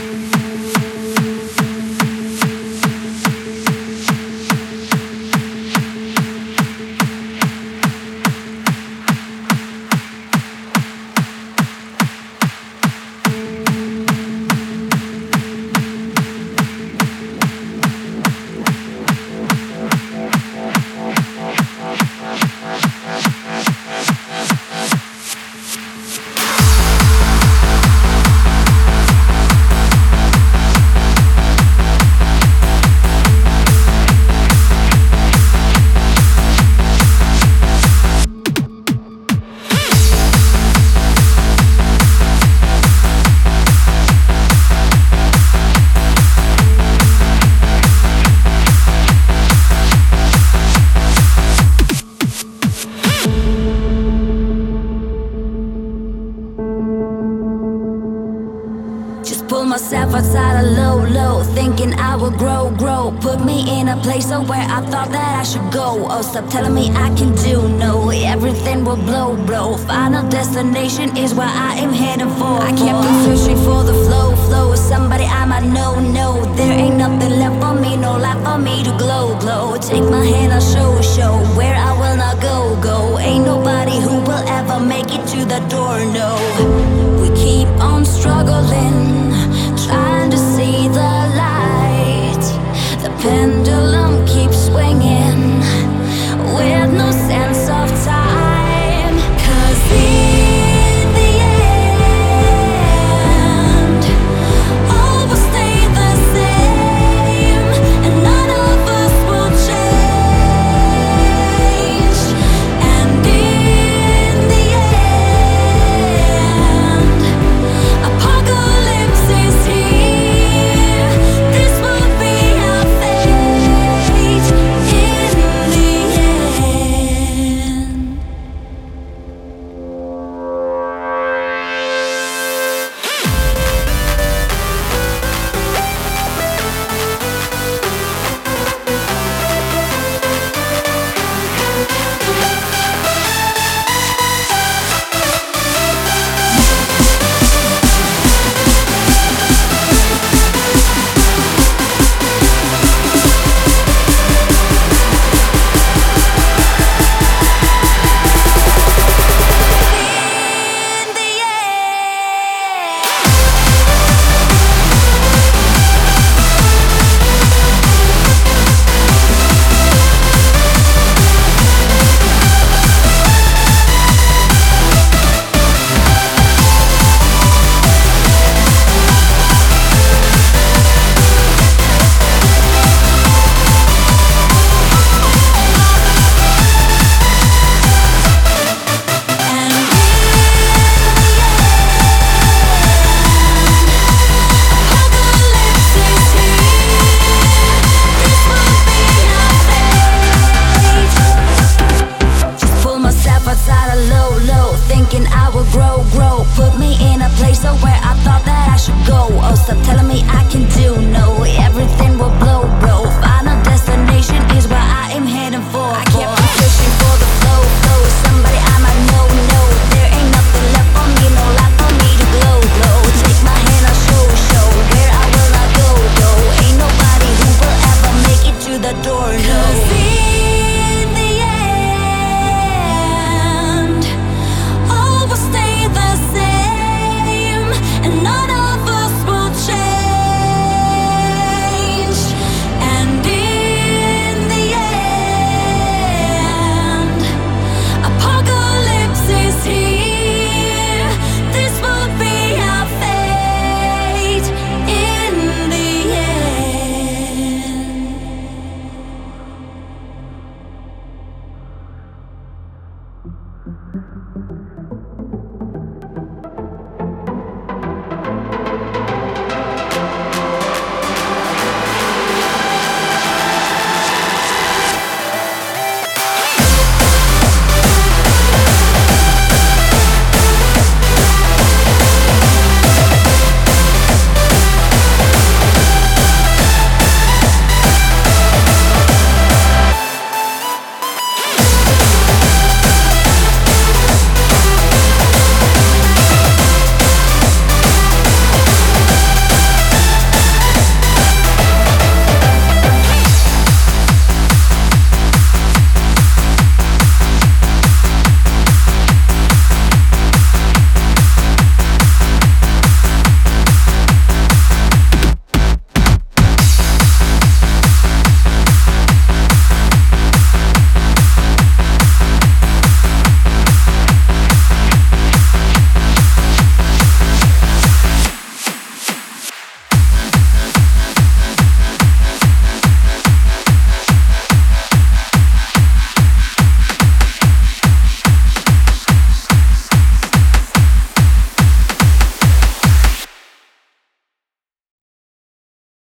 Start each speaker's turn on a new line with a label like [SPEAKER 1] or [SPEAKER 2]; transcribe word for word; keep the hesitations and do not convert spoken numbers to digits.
[SPEAKER 1] Pull myself outside of low, low, thinking I would grow, grow. Put me in a place oh, where I thought that I should go. Oh, stop telling me I can do no. Everything will blow, blow. Final destination is where I am heading for. I kept on searching for the flow, flow with somebody I might know, no. There ain't nothing left for me, no life for me to glow, glow. Take my hand, I'll show, show where I will not go, go. Ain't nobody who will ever make it to the door, no. We keep on struggling, trying to see the light. The pendulum keeps swinging with no sense of time. 'Cause in the end, all will stay the same, and none of us will change. And in the end, apocalypse is here. This will be our fate in the end. Thinking I would grow, grow. Put me in a place oh, where I thought that I should go. Oh, stop telling